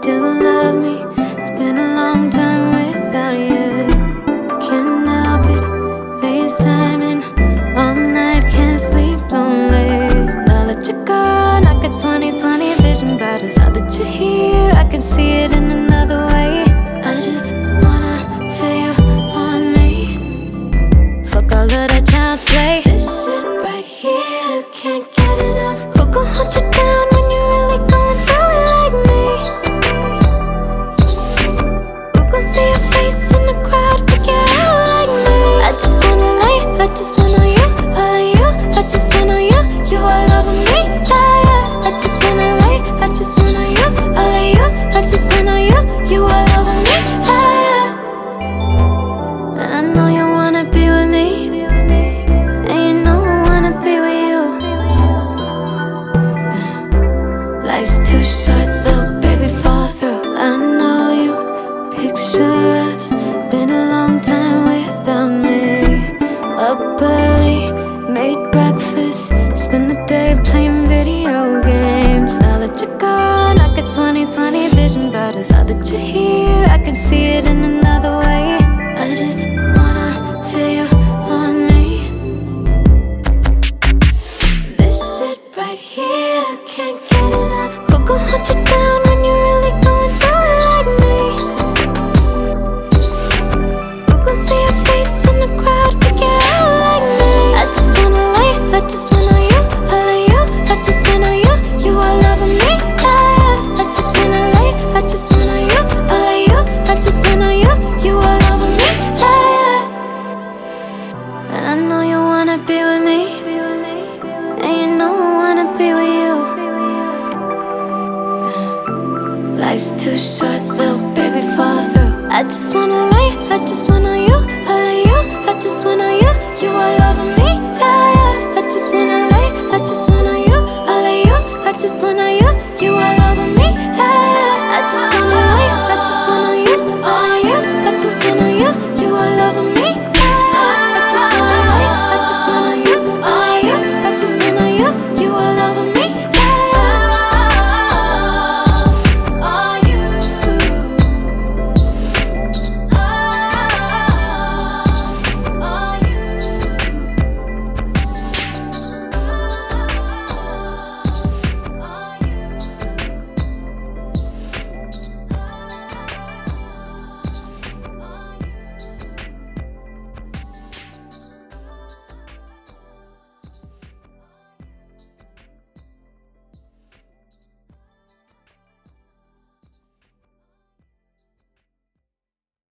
still love me? It's been a long time without you. Can't help it, FaceTiming all night, can't sleep lonely. Now that you're gone, I got 20/20 vision, but it's now that you're here, I can see it in another way. I just wanna feel you on me. Fuck all of that child's play. This shit right here, can't get enough. Who gon' hunt you down when you're really going through it like me? Who gon' see your face in the crowd, figure it out like me? I just wanna lay, I just wanna you, all of you. I just wanna you, you all over me, yeah, yeah. I just wanna lay, I just wanna you, all of you. I just wanna you, you all over me, yeah, yeah. And I know you wanna be with me, and you know I wanna be with you. Life's too short, little baby, fall through. I know you picture us, been a long time without me. Up early, made breakfast, spend the day playing video games. Now that you're gone, I got 20/20 vision, but it's now that you're here, I can see it in another way. I just wanna feel you on me. This shit right here, can't get enough. Who gon' hunt you down when you're really going through it like me? Who gon' see your face in the crowd, figure it out like me? I just wanna lay, I just wanna you, all of you. I just wanna you, you all over me, yeah, yeah. I just wanna lay, I just wanna you, all of you. I just wanna you, you all over me, yeah, yeah. And I know you wanna be with me, and you know I wanna be with you. Life's too short, little baby, fall through. I just wanna lay, I just wanna you, all of you. I just wanna